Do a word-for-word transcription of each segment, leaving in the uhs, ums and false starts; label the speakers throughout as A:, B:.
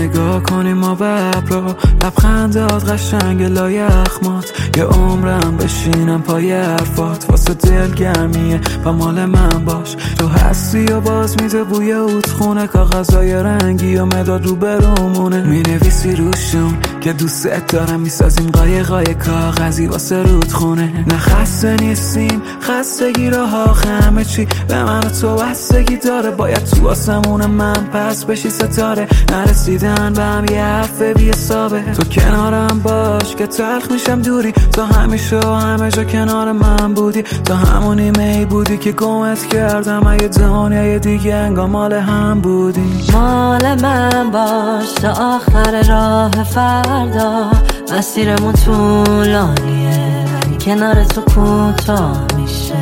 A: نگاه کنیم ما به ابرا، لبخندات قشنگ لای اخمات، یه عمرم بشینم پای حرفات، واسه دلگرمیه و مال من باش. تو هستی و باز میده بوی اوتخونه، کاغذای رنگی و مداد رو برامونه، مینویسی روشون که دوست دارم، میسازیم قایقای کاغذی واسه رودخونه. نه خسته نیستیم، خستگی راه همه چی به من و تو بستگی داره، باید تو آسمون من پس بشی ستاره، نرسیدن به هم یه حرف بی حسابه. تو کنارم باش که تلخ میشم دوری، تو همیشه و همه جا کنار من بودی، تو همونی می بودی که گمت کردم، اگه دنیای دیگه انگار مال هم بودی.
B: مال من باش تا آخر راه فردا، مسیرمون طولانیه ولی کنار تو کوتاه میشه.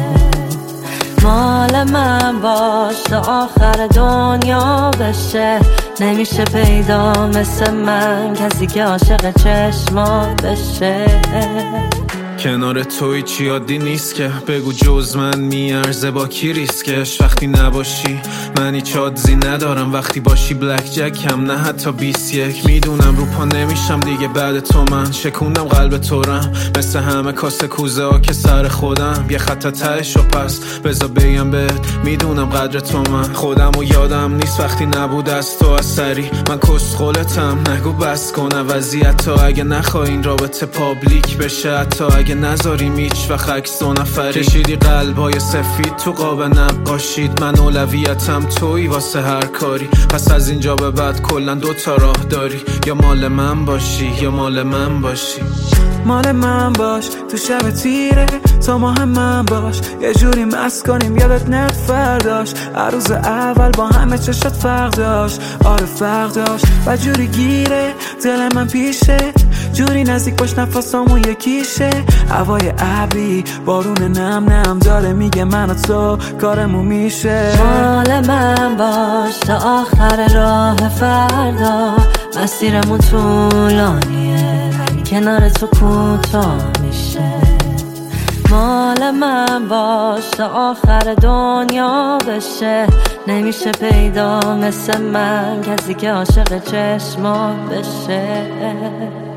B: مال من باش تا آخر دنیا بشه، نمیشه پیدا مثل من کسی که عاشق چشمات بشه.
C: کنار توی چی عادی نیست که بگو جز من میارزه با کی ریسکش. وقتی نباشی من هیچ آدزی ندارم، وقتی باشی بلک جکم نه حتی بیست یک. میدونم رو پا نمیشم دیگه بعد تو، من شکوندم قلب تورم مثل همه کاسه کوزه ها که سر خودم یه خط تهش و پس بذار بگم بهت میدونم قدر تو. من خودم و یادم نیست وقتی نبود از تو اثری، من کسخولتم نگو بس کنه وضعیت تا اگه نخوای این رابطه پابلیک بشه، حتی اگه نذاریم هیچ وقت عکس دو نفری. کشیدی قلبای سفید تو قاب نقاشید، من اولویتم تویی واسه هر کاری، پس از اینجا به بعد کلن دوتا راه داری، یا مال من باشی یا مال من باشی.
A: مال من باش تو شب تیره، تا ماه من باش یه جوری مست کنیم یادت نرد فرداش، هر روز اول با همه چشات فرق داشت، آره فرق داشت و جوری گیره دل من پیشه، جوری نزدیک باش نفسامون یکیشه، هوای ابری بارون نم نم داره میگه من و تو کارمون میشه.
B: مال من باش تا آخر راه فردا، مسیرمون طولانیه ولی کنار تو کوتاه میشه. مال من باش تا آخر دنیا بشه، نمیشه پیدا مثل من کسی که عاشق چشمات بشه.